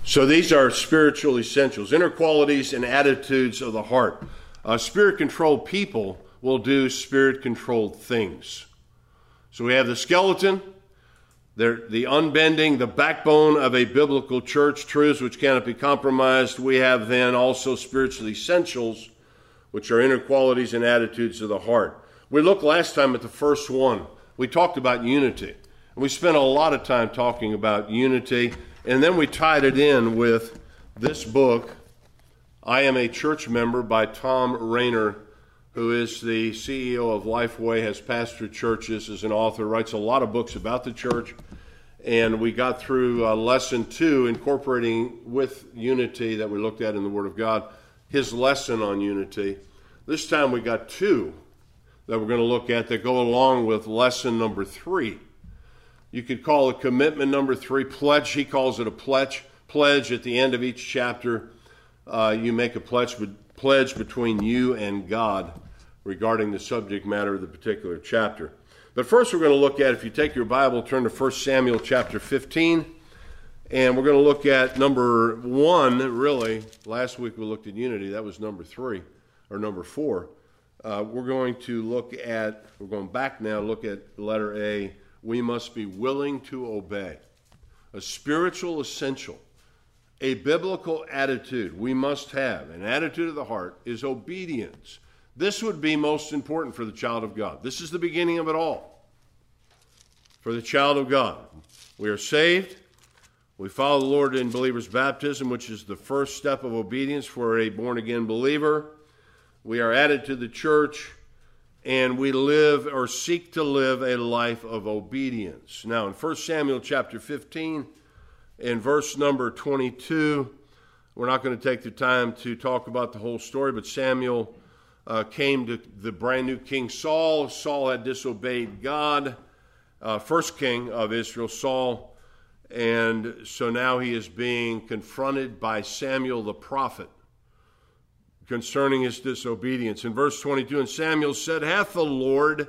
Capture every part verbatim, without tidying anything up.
So these are spiritual essentials, inner qualities and attitudes of the heart. Uh, spirit-controlled people will do spirit-controlled things. So we have the skeleton, the unbending, the backbone of a biblical church, truths which cannot be compromised. We have then also spiritual essentials, which are inner qualities and attitudes of the heart. We looked last time at the first one. We talked about unity. And we spent a lot of time talking about unity. And then we tied it in with this book, I Am a Church Member, by Thom Rainer, who is the C E O of Lifeway, has pastored churches, is an author, writes a lot of books about the church. And we got through uh, lesson two, incorporating with unity that we looked at in the Word of God, his lesson on unity. This time we got two that we're going to look at that go along with lesson number three. You could call it commitment number three, pledge. He calls it a pledge. Pledge at the end of each chapter. Uh, you make a pledge, pledge between you and God regarding the subject matter of the particular chapter. But first we're going to look at, if you take your Bible, turn to First Samuel chapter fifteen. And we're going to look at number one, really. Last week we looked at unity. That was number three, or number four. Uh, we're going to look at, we're going back now, look at letter A. We must be willing to obey. A spiritual essential, a biblical attitude we must have, an attitude of the heart, is obedience. This would be most important for the child of God. This is the beginning of it all. For the child of God, we are saved. We follow the Lord in believer's baptism, which is the first step of obedience for a born-again believer. We are added to the church, and we live or seek to live a life of obedience. Now, in First Samuel chapter fifteen, in verse number twenty-two, we're not going to take the time to talk about the whole story, but Samuel uh, came to the brand new king Saul. Saul had disobeyed God, uh, first king of Israel, Saul, and so now he is being confronted by Samuel the prophet concerning his disobedience. In verse twenty-two, and Samuel said, hath the Lord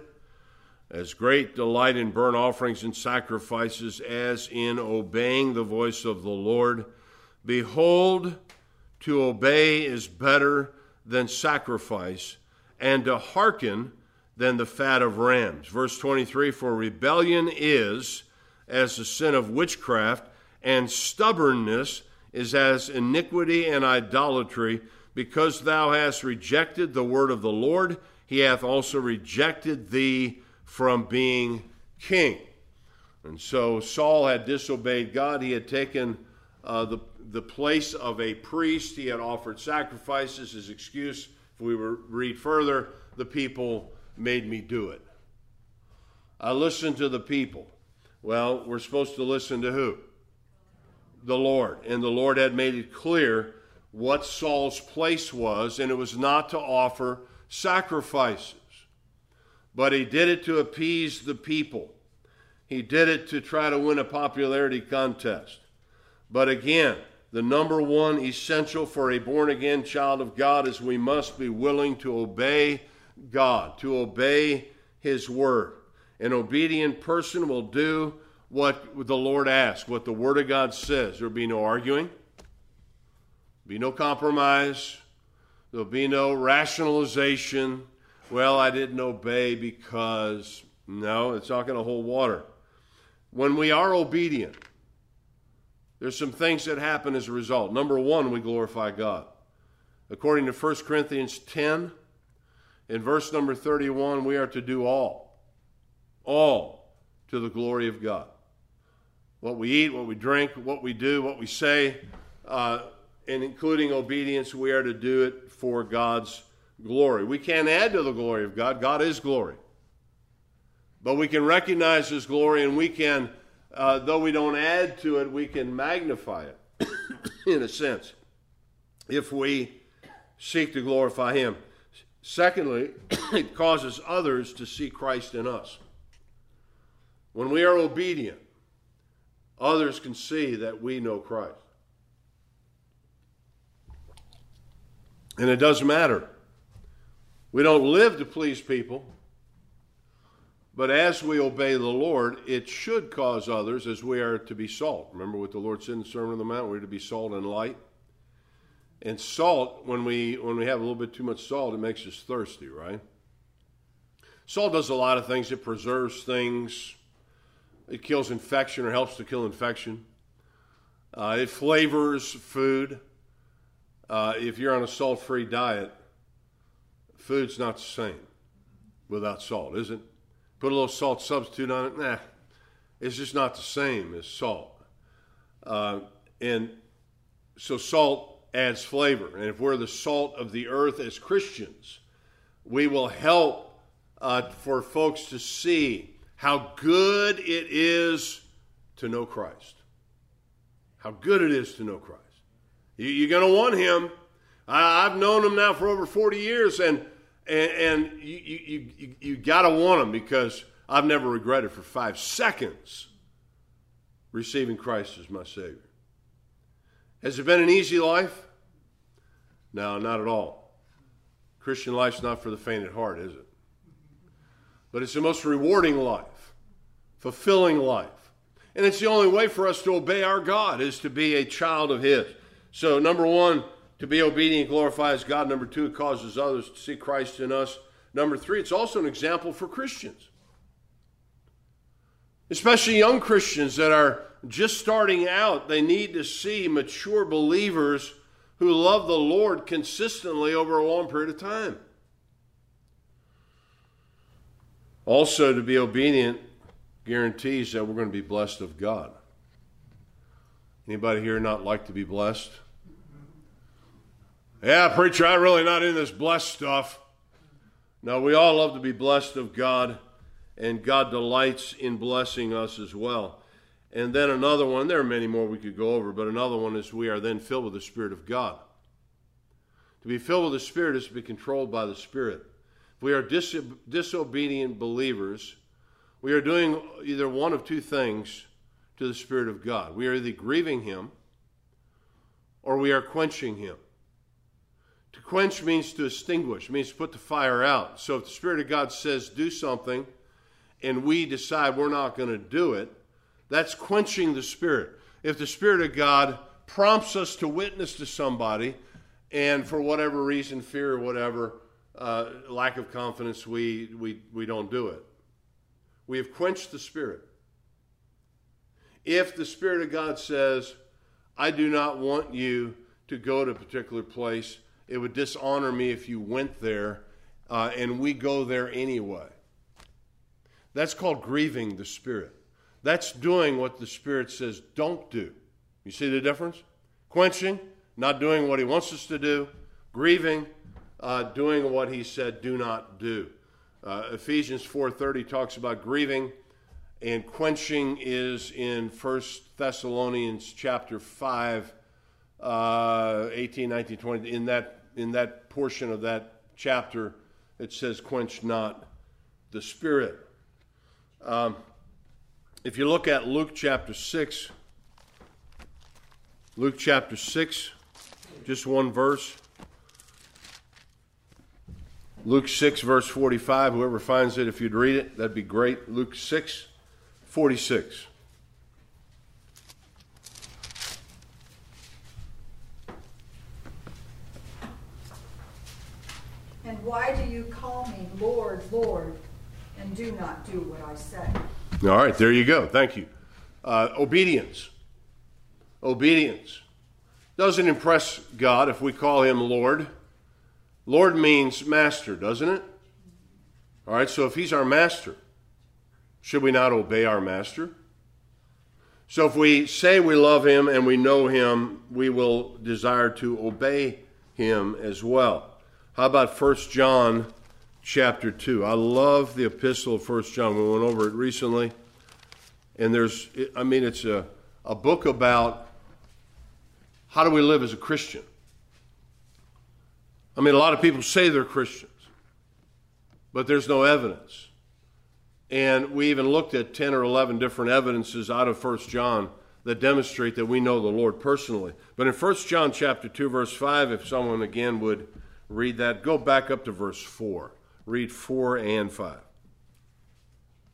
as great delight in burnt offerings and sacrifices as in obeying the voice of the Lord? Behold, to obey is better than sacrifice, and to hearken than the fat of rams. Verse twenty-three, for rebellion is as the sin of witchcraft, and stubbornness is as iniquity and idolatry. Because thou hast rejected the word of the Lord, he hath also rejected thee from being king. And so Saul had disobeyed God. He had taken uh, the, the place of a priest. He had offered sacrifices. His excuse, if we were, read further, the people made me do it. I listened to the people. Well, we're supposed to listen to who? The Lord. And the Lord had made it clear what Saul's place was, and it was not to offer sacrifices. But he did it to appease the people. He did it to try to win a popularity contest. But again, the number one essential for a born-again child of God is we must be willing to obey God, to obey his word. An obedient person will do what the Lord asks, what the word of God says. There will be no arguing. Be no compromise. There'll be no rationalization. Well, I didn't obey because... No, it's not going to hold water. When we are obedient, there's some things that happen as a result. Number one, we glorify God. According to First Corinthians ten, in verse number thirty-one, we are to do all. All to the glory of God. What we eat, what we drink, what we do, what we say... Uh, and including obedience, we are to do it for God's glory. We can't add to the glory of God. God is glory. But we can recognize his glory, and we can, uh, though we don't add to it, we can magnify it, in a sense, if we seek to glorify him. Secondly, it causes others to see Christ in us. When we are obedient, others can see that we know Christ. And it doesn't matter. We don't live to please people. But as we obey the Lord, it should cause others, as we are to be salt. Remember what the Lord said in the Sermon on the Mount? We're to be salt and light. And salt, when we when we have a little bit too much salt, it makes us thirsty, right? Salt does a lot of things. It preserves things. It kills infection or helps to kill infection. Uh, it flavors food. Uh, if you're on a salt-free diet, food's not the same without salt, is it? Put a little salt substitute on it, nah, it's just not the same as salt. Uh, and so salt adds flavor. And if we're the salt of the earth as Christians, we will help uh, for folks to see how good it is to know Christ. How good it is to know Christ. You, you're going to want him. I, I've known him now for over forty years, and and, and you, you, you, you got to want him, because I've never regretted for five seconds receiving Christ as my Savior. Has it been an easy life? No, not at all. Christian life's not for the faint at heart, is it? But it's the most rewarding life, fulfilling life. And it's the only way for us to obey our God, is to be a child of his. So number one, to be obedient glorifies God. Number two, it causes others to see Christ in us. Number three, it's also an example for Christians, especially young Christians that are just starting out. They need to see mature believers who love the Lord consistently over a long period of time. Also, to be obedient guarantees that we're going to be blessed of God. Anybody here not like to be blessed? Yeah, preacher, I'm really not in this blessed stuff. No, we all love to be blessed of God, and God delights in blessing us as well. And then another one, there are many more we could go over, but another one is we are then filled with the Spirit of God. To be filled with the Spirit is to be controlled by the Spirit. If we are dis- disobedient believers, we are doing either one of two things to the Spirit of God. We are either grieving him or we are quenching him. To quench means to extinguish, means to put the fire out. So if the Spirit of God says do something and we decide we're not going to do it, that's quenching the Spirit. If the Spirit of God prompts us to witness to somebody, and for whatever reason, fear or whatever, uh, lack of confidence, we, we, we don't do it, we have quenched the Spirit. If the Spirit of God says, I do not want you to go to a particular place, it would dishonor me if you went there, uh, and we go there anyway. That's called grieving the Spirit. That's doing what the Spirit says don't do. You see the difference? Quenching, not doing what he wants us to do. Grieving, uh, doing what he said do not do. Uh, Ephesians four thirty talks about grieving, and quenching is in First Thessalonians chapter five, uh, eighteen, nineteen, twenty. In that, in that portion of that chapter, it says, quench not the Spirit. Um, if you look at Luke chapter six, Luke chapter six, just one verse. Luke six, verse forty-five. Whoever finds it, if you'd read it, that'd be great. Luke six, forty-six. And why do you call me Lord, Lord, and do not do what I say? All right, there you go. Thank you. Uh, obedience. Obedience. Doesn't impress God if we call him Lord. Lord means master, doesn't it? All right, so if he's our master, should we not obey our master? So if we say we love him and we know him, we will desire to obey him as well. How about First John chapter two? I love the epistle of First John. We went over it recently. And there's, I mean, it's a, a book about how do we live as a Christian. I mean, a lot of people say they're Christians, but there's no evidence. And we even looked at ten or eleven different evidences out of First John that demonstrate that we know the Lord personally. But in First John chapter two, verse five, if someone again would read that, go back up to verse four. Read four and five.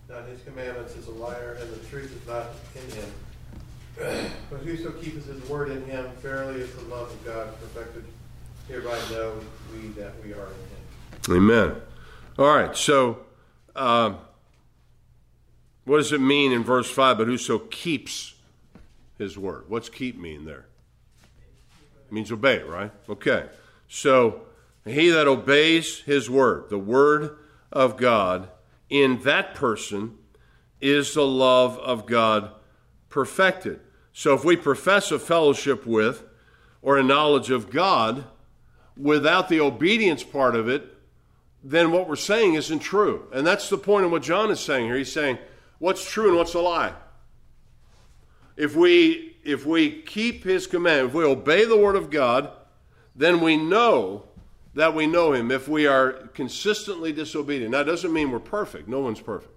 Not his commandments is a liar, and the truth is not in him. But whoso keepeth his word in him, verily is the love of God perfected. Hereby know we that we are in him. Amen. All right, so uh, what does it mean in verse five? But whoso keeps his word. What's keep mean there? It means obey, right? Okay. So he that obeys his word, the word of God, in that person is the love of God perfected. So if we profess a fellowship with or a knowledge of God without the obedience part of it, then what we're saying isn't true. And that's the point of what John is saying here. He's saying, what's true and what's a lie? If we, if we keep his command, if we obey the word of God, then we know that we know him. If we are consistently disobedient, that doesn't mean we're perfect. No one's perfect.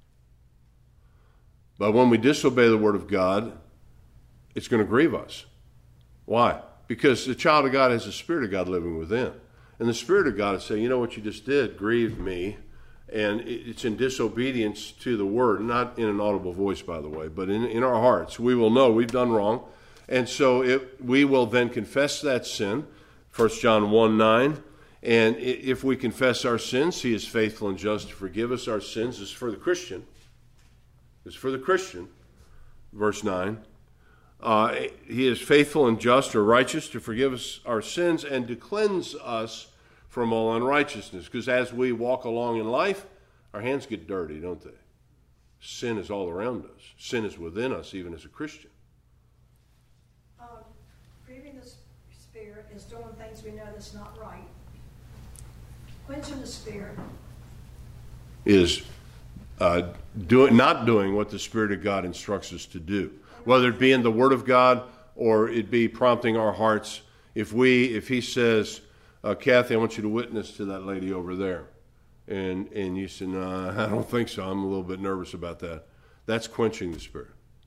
But when we disobey the word of God, it's going to grieve us. Why? Because the child of God has the Spirit of God living within. And the Spirit of God is saying, you know what you just did grieved me. And it's in disobedience to the word, not in an audible voice, by the way, but in, in our hearts. We will know we've done wrong. And so it, we will then confess that sin. First John one nine. And if we confess our sins, he is faithful and just to forgive us our sins. This is for the Christian. This is for the Christian. Verse nine. Uh, he is faithful and just or righteous to forgive us our sins and to cleanse us from all unrighteousness. Because as we walk along in life, our hands get dirty, don't they? Sin is all around us. Sin is within us, even as a Christian. Uh, grieving the Spirit is doing things we know that's not right. Quenching the Spirit is uh, do, not doing what the Spirit of God instructs us to do, whether it be in the Word of God or it be prompting our hearts. If we, if He says, uh, "Kathy, I want you to witness to that lady over there," and and you say, "No, I don't think so. I'm a little bit nervous about that." That's quenching the Spirit.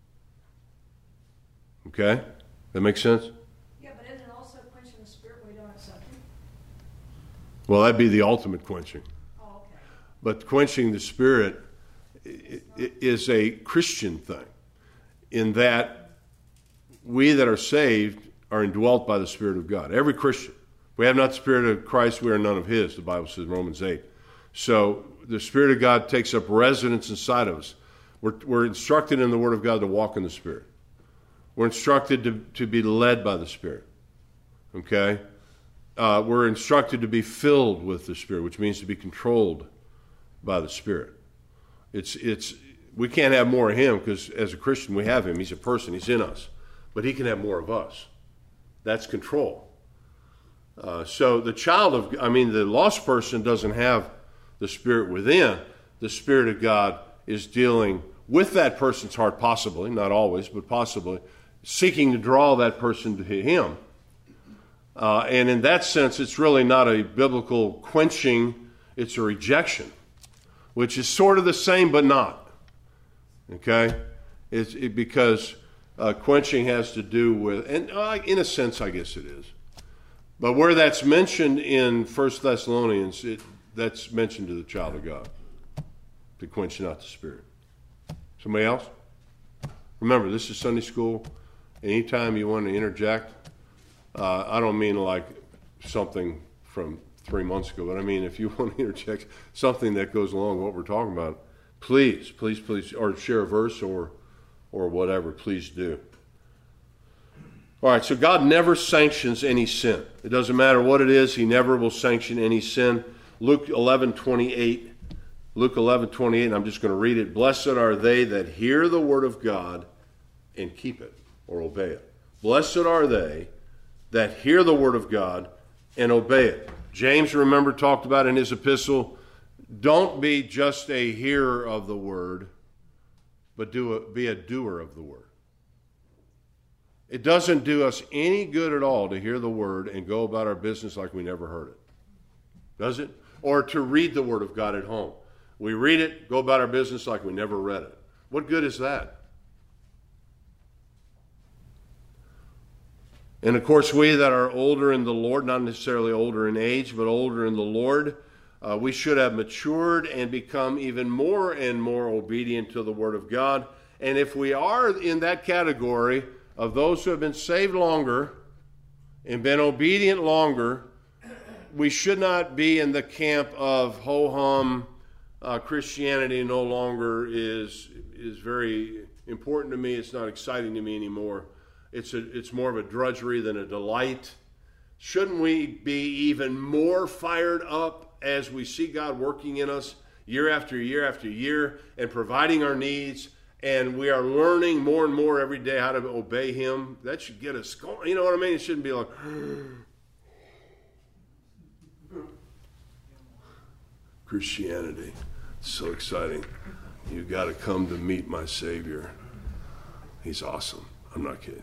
Okay, that makes sense. Yeah, but isn't it also quenching the Spirit when we don't accept Him? Well, that'd be the ultimate quenching. Oh, okay. But quenching the Spirit is a Christian thing, in that we that are saved are indwelt by the Spirit of God. Every Christian. We have not the Spirit of Christ, we are none of His, the Bible says in Romans eight. So the Spirit of God takes up residence inside of us. We're, we're instructed in the Word of God to walk in the Spirit. We're instructed to, to be led by the Spirit. Okay? Uh, we're instructed to be filled with the Spirit, which means to be controlled by the Spirit. It's it's we can't have more of Him because as a Christian we have Him. He's a person. He's in us. But He can have more of us. That's control. Uh, so the child of, I mean, the lost person doesn't have the Spirit within. The Spirit of God is dealing with that person's heart, possibly, not always, but possibly, seeking to draw that person to Him. Uh, and in that sense, it's really not a biblical quenching, it's a rejection, which is sort of the same but not. Okay? It's it, because uh, quenching has to do with, and uh, in a sense, I guess it is. But where that's mentioned in First Thessalonians, it, that's mentioned to the child of God, to quench not the Spirit. Somebody else? Remember, this is Sunday school. Anytime you want to interject, uh, I don't mean like something from three months ago, but I mean if you want to interject something that goes along with what we're talking about, please, please, please, or share a verse or or whatever, please do. All right, so God never sanctions any sin. It doesn't matter what it is, He never will sanction any sin. Luke eleven twenty-eight, Luke eleven twenty-eight, and I'm just going to read it. Blessed are they that hear the word of God and keep it, or obey it. Blessed are they that hear the word of God and obey it. James, remember, talked about in his epistle, don't be just a hearer of the word, but do a, be a doer of the word. It doesn't do us any good at all to hear the word and go about our business like we never heard it. Does it? Or to read the word of God at home. We read it, go about our business like we never read it. What good is that? And of course, we that are older in the Lord, not necessarily older in age, but older in the Lord, Uh, we should have matured and become even more and more obedient to the Word of God. And if we are in that category of those who have been saved longer and been obedient longer, we should not be in the camp of ho-hum, uh, Christianity no longer is is very important to me. It's not exciting to me anymore. It's a, it's more of a drudgery than a delight. Shouldn't we be even more fired up as we see God working in us year after year after year and providing our needs, and we are learning more and more every day how to obey Him? That should get us going. You know what I mean? It shouldn't be like, Christianity, it's so exciting. You've got to come to meet my Savior. He's awesome. I'm not kidding.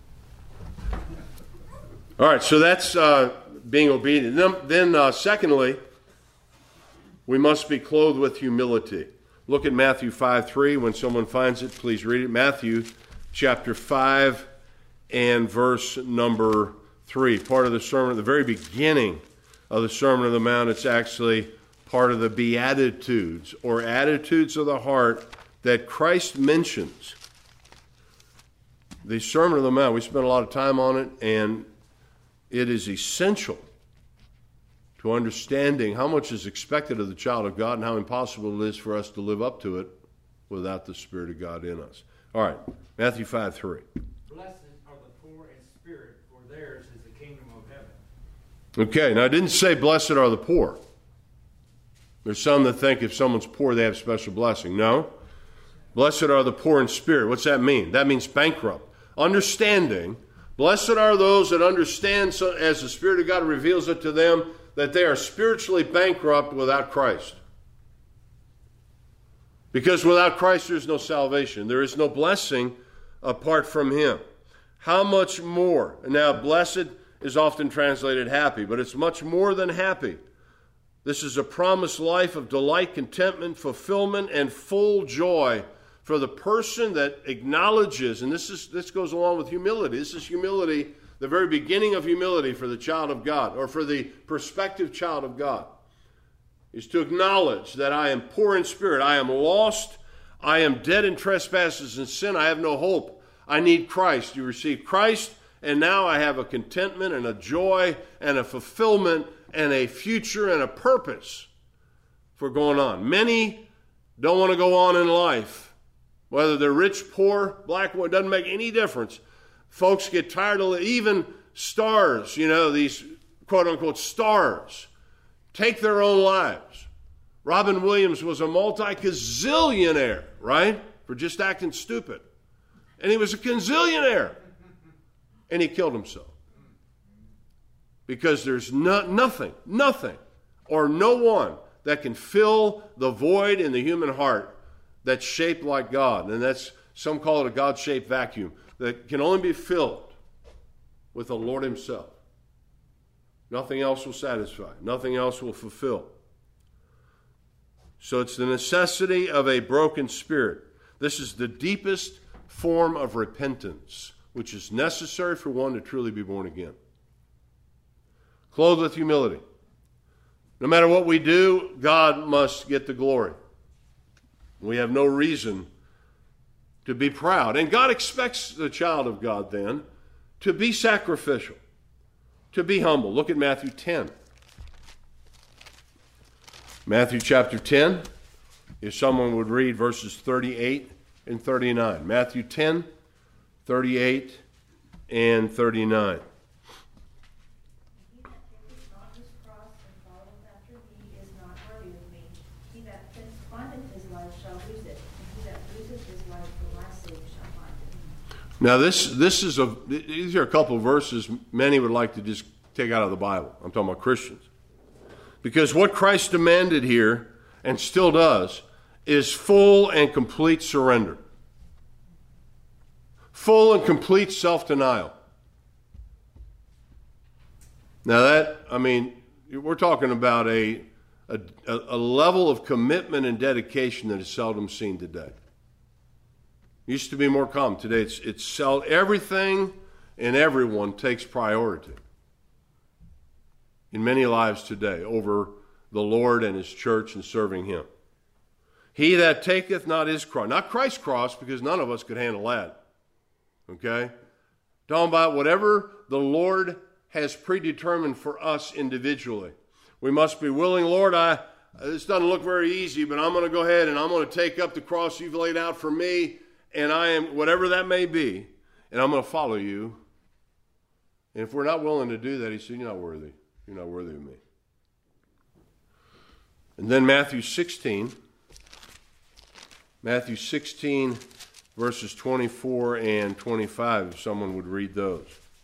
All right, so that's uh, being obedient. Then, then uh, secondly, we must be clothed with humility. Look at Matthew five three. When someone finds it, please read it. Matthew chapter five and verse number three. Part of the sermon at the very beginning of the Sermon on the Mount. It's actually part of the Beatitudes, or attitudes of the heart, that Christ mentions. The Sermon on the Mount, we spent a lot of time on it, and it is essential to understanding how much is expected of the child of God and how impossible it is for us to live up to it without the Spirit of God in us. All right, Matthew five three. Blessed are the poor in spirit, for theirs is the kingdom of heaven. Okay, now I didn't say blessed are the poor. There's some that think if someone's poor, they have special blessing. No. Blessed are the poor in spirit. What's that mean? That means bankrupt. Understanding. Blessed are those that understand, so, as the Spirit of God reveals it to them, that they are spiritually bankrupt without Christ. Because without Christ, there's no salvation. There is no blessing apart from Him. How much more? Now, blessed is often translated happy, but it's much more than happy. This is a promised life of delight, contentment, fulfillment, and full joy for the person that acknowledges, and this is this goes along with humility. This is humility, the very beginning of humility for the child of God, or for the prospective child of God, is to acknowledge that I am poor in spirit, I am lost, I am dead in trespasses and sin, I have no hope. I need Christ. You receive Christ, and now I have a contentment and a joy and a fulfillment and a future and a purpose for going on. Many don't want to go on in life. Whether they're rich, poor, black, white, doesn't make any difference. Folks get tired of even stars, you know, these quote-unquote stars, take their own lives. Robin Williams was a multi-gazillionaire, right, for just acting stupid. And he was a gazillionaire. And he killed himself. Because there's no, nothing, nothing, or no one that can fill the void in the human heart that's shaped like God. And that's, some call it a God-shaped vacuum, that can only be filled with the Lord Himself. Nothing else will satisfy. Nothing else will fulfill. So it's the necessity of a broken spirit. This is the deepest form of repentance, which is necessary for one to truly be born again. Clothed with humility. No matter what we do, God must get the glory. We have no reason to be proud. And God expects the child of God then to be sacrificial, to be humble. Look at Matthew ten. Matthew chapter ten, if someone would read verses thirty-eight and thirty-nine. Matthew ten, thirty-eight and thirty-nine. Now, this this is a these are a couple of verses many would like to just take out of the Bible. I'm talking about Christians. Because what Christ demanded here, and still does, is full and complete surrender. Full and complete self-denial. Now that, I mean, we're talking about a, a, a level of commitment and dedication that is seldom seen today. Used to be more common. Today it's it's sell everything and everyone takes priority in many lives today over the Lord and his church and serving him. He that taketh not his cross, not Christ's cross, because none of us could handle that. Okay? Talking about whatever the Lord has predetermined for us individually. We must be willing, Lord, I this doesn't look very easy, but I'm going to go ahead and I'm going to take up the cross you've laid out for me, and I am, whatever that may be, and I'm going to follow you. And if we're not willing to do that, he said, you're not worthy. You're not worthy of me. And then Matthew sixteen. Matthew sixteen, verses twenty-four and twenty-five, if someone would read those.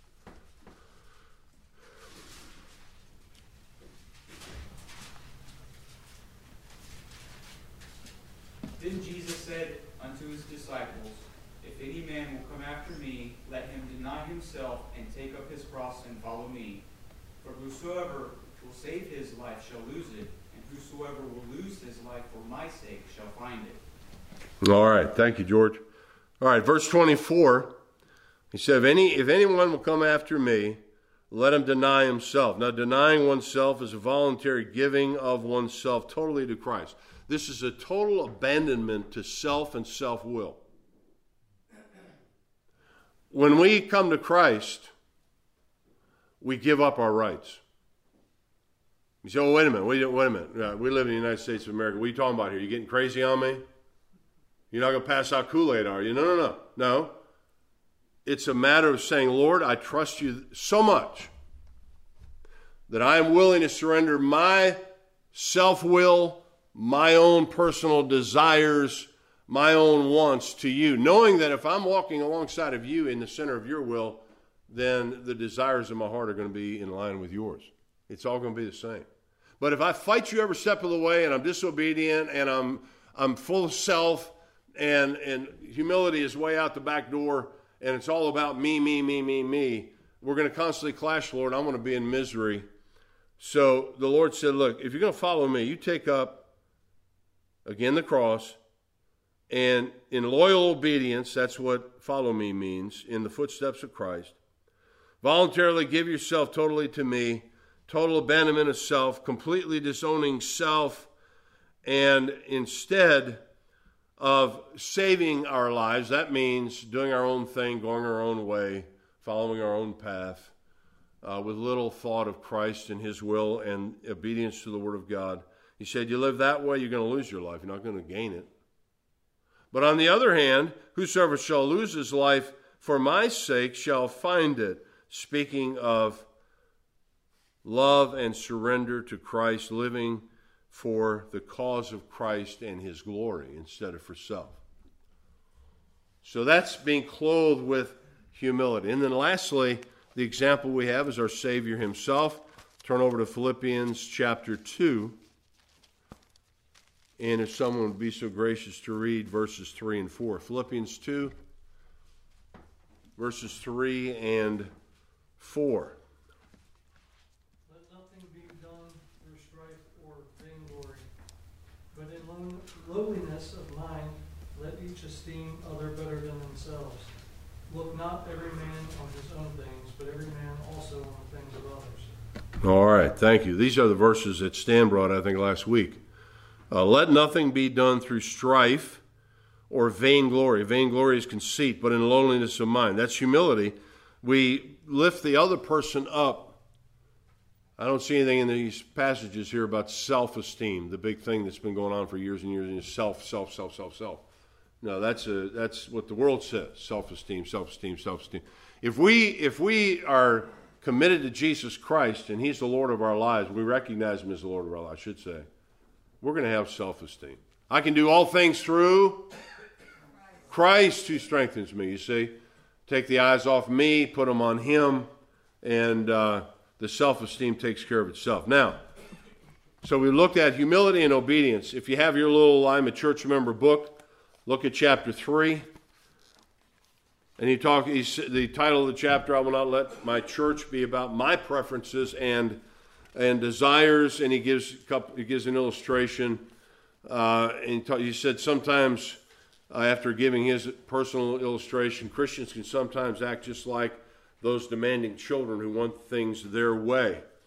Then Jesus said unto his disciples, If any man will come after me, let him deny himself and take up his cross and follow me. For whosoever will save his life shall lose it, and whosoever will lose his life for my sake shall find it. All right. Thank you, George. All right. Verse twenty-four. He said, if, any, if anyone will come after me, let him deny himself. Now, denying oneself is a voluntary giving of oneself totally to Christ. This is a total abandonment to self and self-will. When we come to Christ, we give up our rights. You say, oh, wait a minute, wait, wait a minute. Uh, we live in the United States of America. What are you talking about here? You getting crazy on me? You're not going to pass out Kool-Aid, are you? No, no, no. No. It's a matter of saying, Lord, I trust you so much that I am willing to surrender my self-will, my own personal desires, my own wants to you, knowing that if I'm walking alongside of you in the center of your will, then the desires of my heart are going to be in line with yours. It's all going to be the same. But if I fight you every step of the way and I'm disobedient and I'm I'm full of self and, and humility is way out the back door and it's all about me, me, me, me, me, we're going to constantly clash, Lord. I'm going to be in misery. So the Lord said, look, if you're going to follow me, you take up again, the cross, and in loyal obedience, that's what follow me means, in the footsteps of Christ. Voluntarily give yourself totally to me, total abandonment of self, completely disowning self, and instead of saving our lives, that means doing our own thing, going our own way, following our own path, uh, with little thought of Christ and his will and obedience to the Word of God. He said, you live that way, you're going to lose your life. You're not going to gain it. But on the other hand, whosoever shall lose his life for my sake shall find it. Speaking of love and surrender to Christ, living for the cause of Christ and his glory instead of for self. So that's being clothed with humility. And then lastly, the example we have is our Savior himself. Turn over to Philippians chapter two. And if someone would be so gracious to read verses three and four. Philippians two, verses three and four. Let nothing be done through strife or vainglory, but in lowliness of mind let each esteem other better than themselves. Look not every man on his own things, but every man also on the things of others. All right, thank you. These are the verses that Stan brought, I think, last week. Uh, let nothing be done through strife or vainglory. Vainglory is conceit, but in lowliness of mind. That's humility. We lift the other person up. I don't see anything in these passages here about self-esteem, the big thing that's been going on for years and years, and self, self, self, self, self. No, that's a, that's what the world says, self-esteem, self-esteem, self-esteem. If we, if we are committed to Jesus Christ and he's the Lord of our lives, we recognize him as the Lord of our lives, I should say, we're going to have self-esteem. I can do all things through Christ who strengthens me. You see, take the eyes off me, put them on him, and uh, the self-esteem takes care of itself. Now, so we looked at humility and obedience. If you have your little I'm a church member book, look at chapter three. And he talk, he's, the title of the chapter, I will not let my church be about my preferences and and desires, and he gives a couple, he gives an illustration. Uh, and he, ta- he said sometimes, uh, after giving his personal illustration, Christians can sometimes act just like those demanding children who want things their way.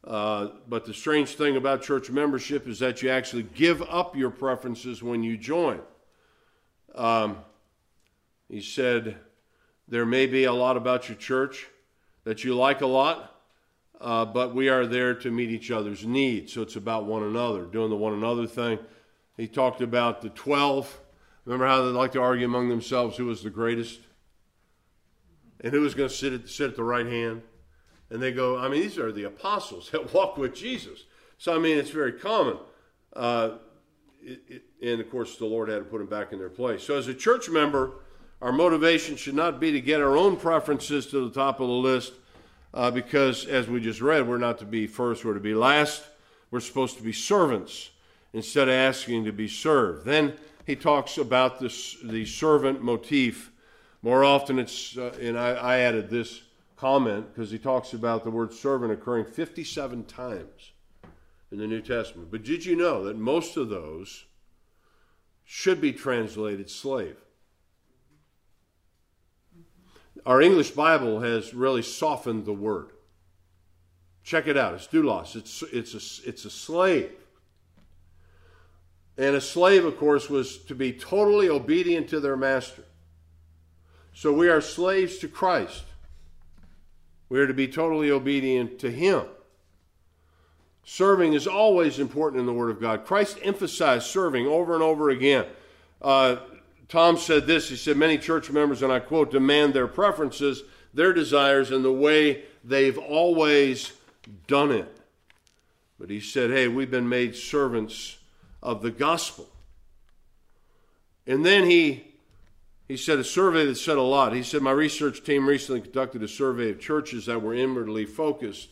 Uh, but the strange thing about church membership is that you actually give up your preferences when you join. Um, he said, there may be a lot about your church that you like a lot, uh, but we are there to meet each other's needs. So it's about one another, doing the one another thing. He talked about the twelve. Remember how they like to argue among themselves who was the greatest? And who was going to sit at, sit at the right hand? And they go, I mean, these are the apostles that walk with Jesus. So, I mean, it's very common. Uh, it, it, and, of course, the Lord had to put them back in their place. So as a church member, our motivation should not be to get our own preferences to the top of the list uh, because, as we just read, we're not to be first, we're to be last. We're supposed to be servants instead of asking to be served. Then he talks about this, the servant motif. More often it's, uh, and I, I added this comment because he talks about the word servant occurring fifty-seven times in the New Testament. But did you know that most of those should be translated slave? Our English Bible has really softened the word. Check it out. It's doulos. It's, it's, a, it's a slave. And a slave, of course, was to be totally obedient to their master. So we are slaves to Christ. We are to be totally obedient to Him. Serving is always important in the Word of God. Christ emphasized serving over and over again. Uh, Tom said this, he said, many church members, and I quote, demand their preferences, their desires, and the way they've always done it. But he said, hey, we've been made servants of the gospel. And then he He said a survey that said a lot. He said, my research team recently conducted a survey of churches that were inwardly focused.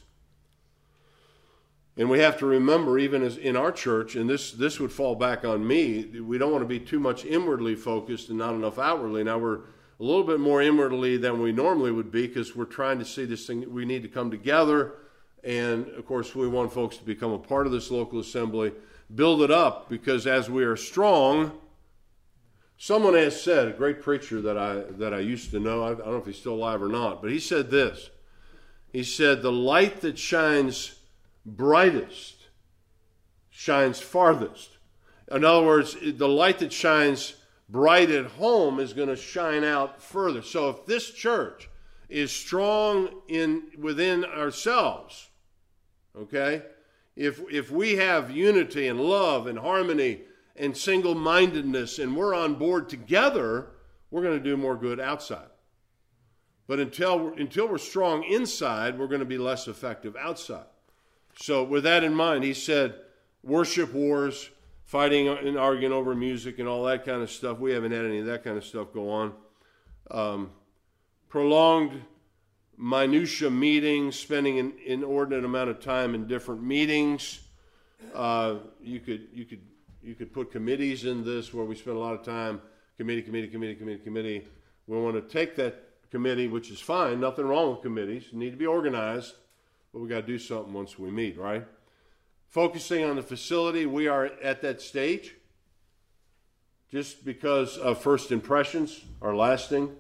And we have to remember, even as in our church, and this, this would fall back on me, we don't want to be too much inwardly focused and not enough outwardly. Now, we're a little bit more inwardly than we normally would be because we're trying to see this thing. We need to come together. And, of course, we want folks to become a part of this local assembly, build it up, because as we are strong, someone has said, a great preacher that I that I used to know, I don't know if he's still alive or not, but he said this. He said, the light that shines brightest shines farthest. In other words, the light that shines bright at home is going to shine out further. So if this church is strong in within ourselves, okay, if if we have unity and love and harmony and single-mindedness, and we're on board together, we're going to do more good outside. But until, until we're strong inside, we're going to be less effective outside. So with that in mind, he said, worship wars, fighting and arguing over music and all that kind of stuff. We haven't had any of that kind of stuff go on. Um, prolonged minutia meetings, spending an inordinate amount of time in different meetings. Uh, you could you could You could put committees in this where we spend a lot of time, committee, committee, committee, committee, committee. We want to take that committee, which is fine, nothing wrong with committees, need to be organized, but we got to do something once we meet, right? Focusing on the facility, we are at that stage. Just because of first impressions are lasting.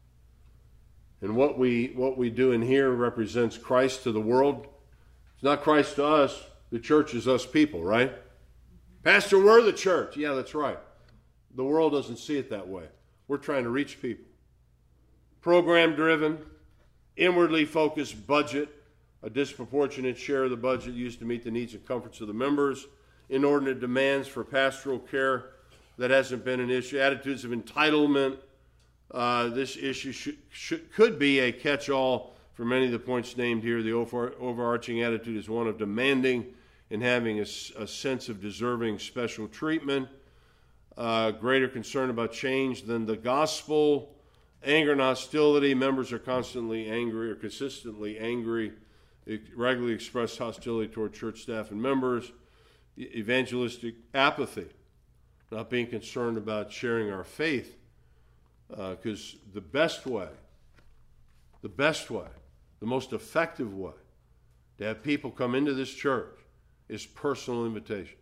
And what we what we do in here represents Christ to the world. It's not Christ to us, the church is us people, right? Pastor, we're the church. Yeah, that's right. The world doesn't see it that way. We're trying to reach people. Program-driven, inwardly focused budget, a disproportionate share of the budget used to meet the needs and comforts of the members, inordinate demands for pastoral care that hasn't been an issue, attitudes of entitlement. Uh, this issue should, should, could be a catch-all for many of the points named here. The over, overarching attitude is one of demanding and having a, a sense of deserving special treatment, uh, greater concern about change than the gospel, anger and hostility. Members are constantly angry or consistently angry, regularly express hostility toward church staff and members, evangelistic apathy, not being concerned about sharing our faith, because uh, the best way, the best way, the most effective way to have people come into this church is personal invitations.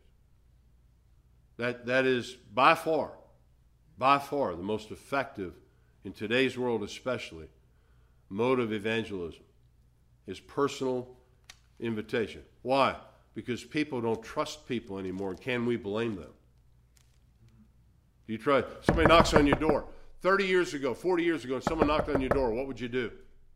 That that is by far, by far the most effective, in today's world especially, mode of evangelism is personal invitation. Why? Because people don't trust people anymore. Can we blame them? Do you try? Somebody knocks on your door. thirty years ago, forty years ago, and someone knocked on your door, what would you do?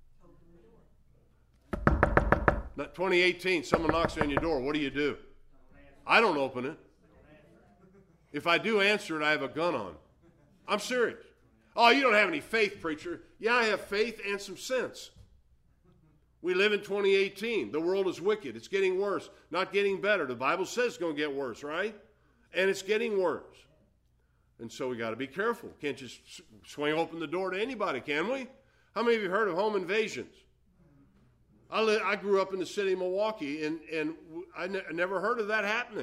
Not twenty eighteen, someone knocks on your door, what do you do? I don't open it. If I do answer it, I have a gun on. I'm serious. Oh, you don't have any faith, preacher. Yeah, I have faith and some sense. We live in twenty eighteen. The world is wicked. It's getting worse, not getting better. The Bible says it's going to get worse, right? And it's getting worse. And so we got to be careful. Can't just swing open the door to anybody, can we? How many of you heard of home invasions? I, li- I grew up in the city of Milwaukee, and, and I ne- never heard of that happening.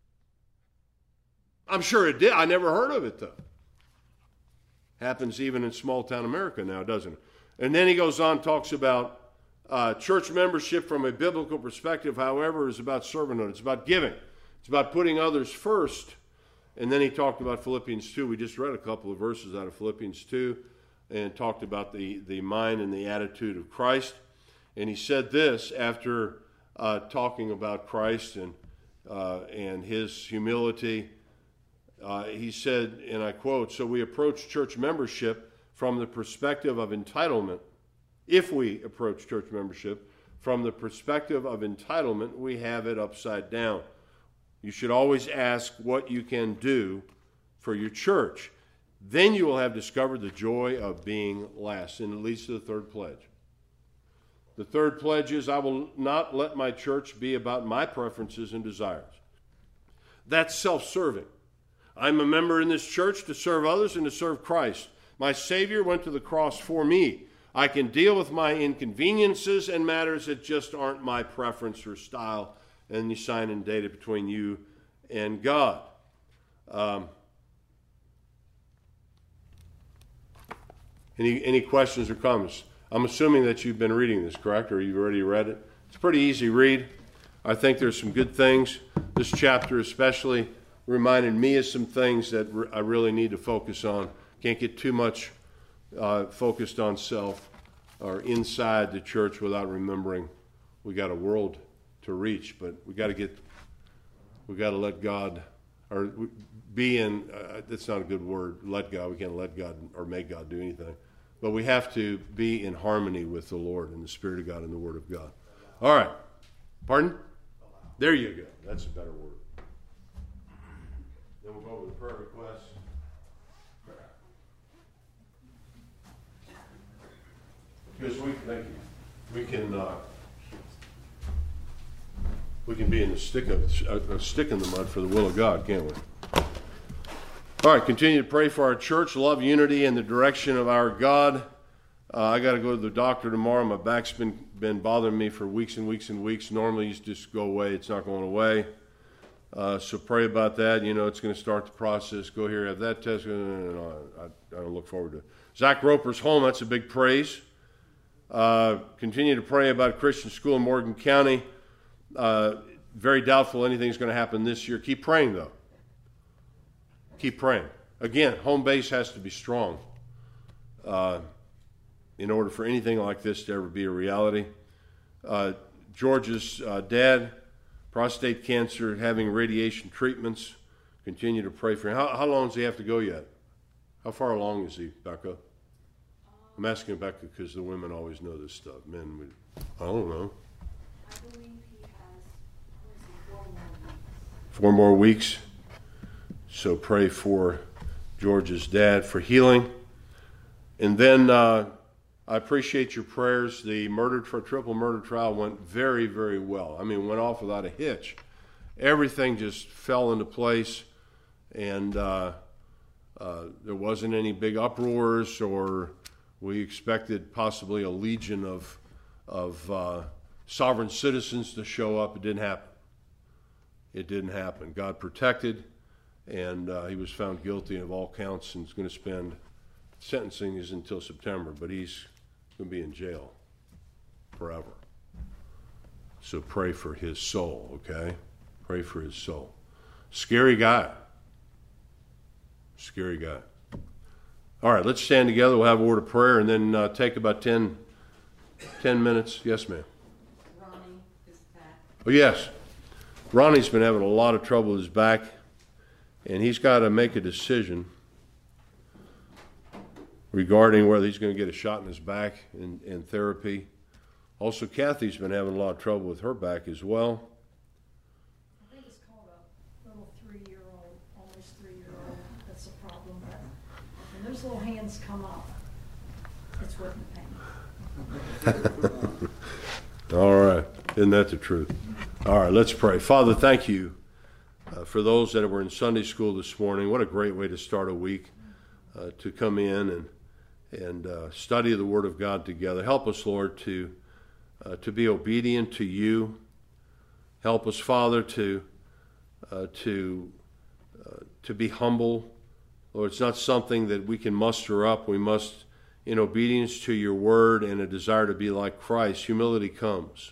I'm sure it did. I never heard of it, though. Happens even in small-town America now, doesn't it? And then he goes on, talks about uh, church membership from a biblical perspective, however, is about servanthood. It's about giving. It's about putting others first. And then he talked about Philippians two. We just read a couple of verses out of Philippians two and talked about the, the mind and the attitude of Christ. And he said this after uh, talking about Christ and, uh, and his humility. Uh, he said, and I quote, "So we approach church membership from the perspective of entitlement. If we approach church membership from the perspective of entitlement, we have it upside down. You should always ask what you can do for your church. Then you will have discovered the joy of being last." And it leads to the third pledge. The third pledge is, I will not let my church be about my preferences and desires. That's self-serving. I'm a member in this church to serve others and to serve Christ. My Savior went to the cross for me. I can deal with my inconveniences and matters that just aren't my preference or style. And you sign and date it between you and God. Um, any, any questions or comments? I'm assuming that you've been reading this, correct? Or you've already read it? It's a pretty easy read. I think there's some good things. This chapter especially reminded me of some things that re- I really need to focus on. Can't get too much uh, focused on self or inside the church without remembering we got a world to reach, but we got to get, we got to let God, or be in, uh, that's not a good word, let God, we can't let God or make God do anything, but we have to be in harmony with the Lord and the Spirit of God and the Word of God. All right. Pardon? There you go. That's a better word. Then we'll go over the prayer requests. Because we, thank you. We can, uh, we can be in the stick of a stick in the mud for the will of God, can't we? All right, continue to pray for our church, love, unity, and the direction of our God. Uh, I got to go to the doctor tomorrow. My back's been been bothering me for weeks and weeks and weeks. Normally, it's just go away. It's not going away. Uh, so pray about that. You know, it's going to start the process. Go here, have that test. No, no, no, I, I don't look forward to it. Zach Roper's home. That's a big praise. Uh, continue to pray about Christian school in Morgan County. Uh, very doubtful anything's going to happen this year. Keep praying, though. Keep praying. Again, home base has to be strong uh, in order for anything like this to ever be a reality. Uh, George's uh, dad, prostate cancer, having radiation treatments. Continue to pray for him. How, how long does he have to go yet? How far along is he, Becca? I'm asking Becca because the women always know this stuff. Men, we, I don't know. I believe he has, what is it, Four four more weeks. more weeks. So pray for George's dad for healing. And then uh, I appreciate your prayers. The murder tri- triple murder trial went very, very well. I mean, went off without a hitch. Everything just fell into place, and uh, uh, there wasn't any big uproars, or we expected possibly a legion of of uh, sovereign citizens to show up. It didn't happen. It didn't happen. God protected. And uh, he was found guilty of all counts and is going to spend, sentencing is until September, but he's going to be in jail forever. So pray for his soul, okay? Pray for his soul. Scary guy. Scary guy. All right, let's stand together. We'll have a word of prayer and then uh, take about ten, ten minutes. Yes, ma'am. Ronnie is back. Oh, yes. Ronnie's been having a lot of trouble with his back, and he's got to make a decision regarding whether he's going to get a shot in his back in, in therapy. Also, Kathy's been having a lot of trouble with her back as well. I think it's called a little three-year-old, almost three-year-old, that's a problem. But when those little hands come up, it's worth the pain. All right. Isn't that the truth? All right, let's pray. Father, thank you uh, for those that were in Sunday school this morning. What a great way to start a week, uh, to come in and and uh, study the Word of God together. Help us, Lord, to uh, to be obedient to you. Help us, Father, to uh, to uh, to be humble. Lord, it's not something that we can muster up. We must, in obedience to your Word and a desire to be like Christ, humility comes.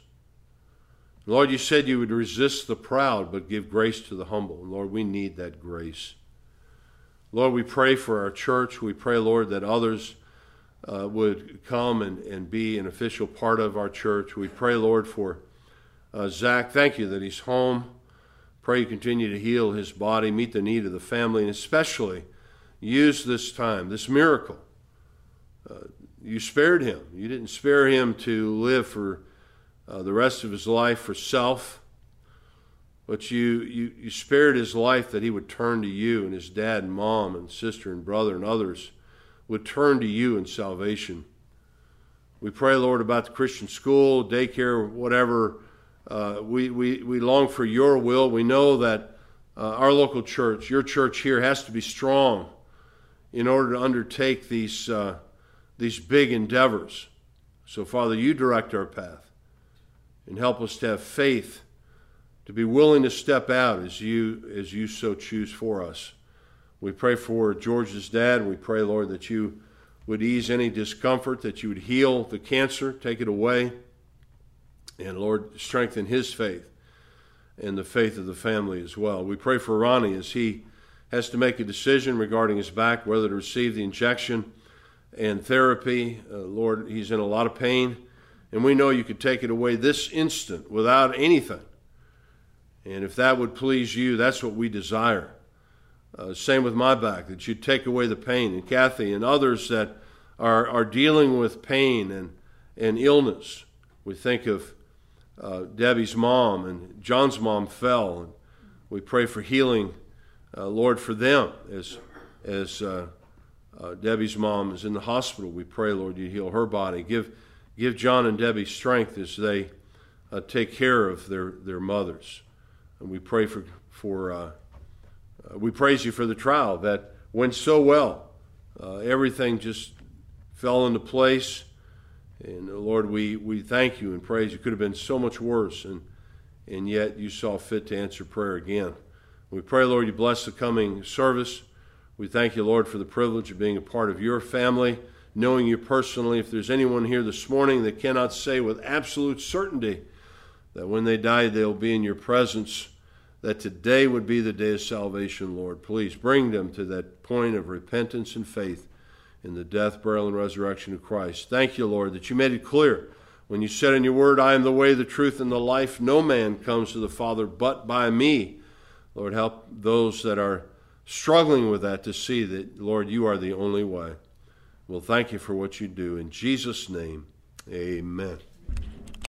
Lord, you said you would resist the proud, but give grace to the humble. And Lord, we need that grace. Lord, we pray for our church. We pray, Lord, that others uh, would come and, and be an official part of our church. We pray, Lord, for uh, Zach. Thank you that he's home. Pray you continue to heal his body, meet the need of the family, and especially use this time, this miracle. Uh, you spared him. You didn't spare him to live for Uh, the rest of his life for self, but you, you you spared his life that he would turn to you, and his dad and mom and sister and brother and others would turn to you in salvation. We pray, Lord, about the Christian school, daycare, whatever. Uh, we, we, we long for your will. We know that uh, our local church, your church here, has to be strong in order to undertake these, uh, these big endeavors. So, Father, you direct our path. And help us to have faith, to be willing to step out as you as you so choose for us. We pray for George's dad. We pray, Lord, that you would ease any discomfort, that you would heal the cancer, take it away. And, Lord, strengthen his faith and the faith of the family as well. We pray for Ronnie as he has to make a decision regarding his back, whether to receive the injection and therapy. Uh, Lord, he's in a lot of pain. And we know you could take it away this instant without anything. And if that would please you, that's what we desire. Uh, same with my back, that you'd take away the pain. And Kathy and others that are, are dealing with pain and, and illness. We think of uh, Debbie's mom, and John's mom fell. And we pray for healing, uh, Lord, for them. As, as uh, uh, Debbie's mom is in the hospital, we pray, Lord, you heal her body. Give Give John and Debbie strength as they uh, take care of their, their mothers. And we pray for, for uh, uh, we praise you for the trial that went so well. Uh, everything just fell into place. And uh, Lord, we, we thank you and praise you. It could have been so much worse, and, and yet you saw fit to answer prayer again. We pray, Lord, you bless the coming service. We thank you, Lord, for the privilege of being a part of your family, knowing you personally. If there's anyone here this morning that cannot say with absolute certainty that when they die they'll be in your presence, that today would be the day of salvation, Lord, please bring them to that point of repentance and faith in the death, burial, and resurrection of Christ. Thank you, Lord, that you made it clear when you said in your word, I am the way, the truth, and the life. No man comes to the Father but by me. Lord, help those that are struggling with that to see that, Lord, you are the only way. Well, thank you for what you do. In Jesus' name, amen.